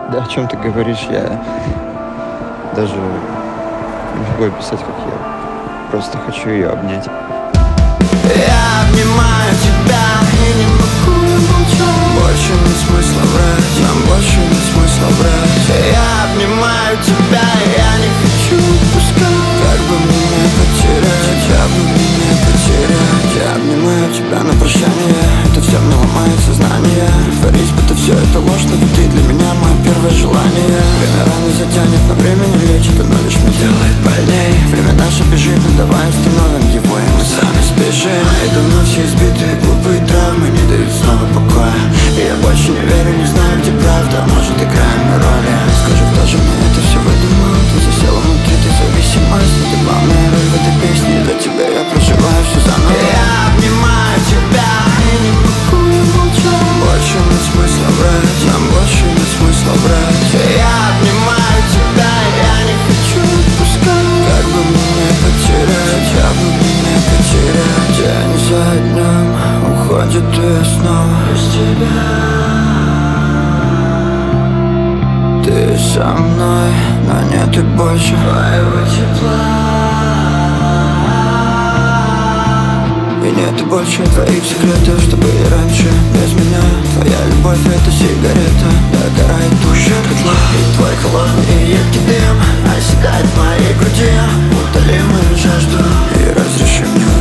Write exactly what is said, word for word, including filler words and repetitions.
Да, о чем ты говоришь, я даже не могу описать, как я просто хочу ее обнять. Я обнимаю тебя и не могу молчать. Больше нет смысла врать, нам больше нет смысла врать. Я обнимаю тебя, я не хочу отпускать. Как бы мне не потерять, как бы мне не потерять. Я обнимаю тебя на прощание, это все мне ломает сознание. Притворись, будто все это ложь, но ты для меня мое первое желание. Время рано затянет, но время не лечит, оно лишь меня делает больней. Время наше бежит, но давай остановим его, и мы сами сбежим. И давно все избитые глупые травмы не дают снова покоя. И я больше не верю, не знаю, где правда, может играем на роли. Скажи, кто же мне это все выдумал? Ты засела внутри, ты зависимость, но ты главная роль в этой песне. Из-за тебя я проживаю все заново. Я обнимаю тебя и не могу молчать. Больше нет смысла врать, нам больше нет смысла врать. Я обнимаю тебя, я не хочу отпускать. Как бы мне не потерять, как бы мне не потерять. День за днем уходит и снова без тебя. Ты со мной, но нет и больше твоего тепла. И нет и больше твоих секретов, чтобы и раньше без меня. Твоя любовь — это сигарета, догорает душа дотла. И твой холодный и едкий дым оседает в моей груди. Утоли мою жажду и разреши мне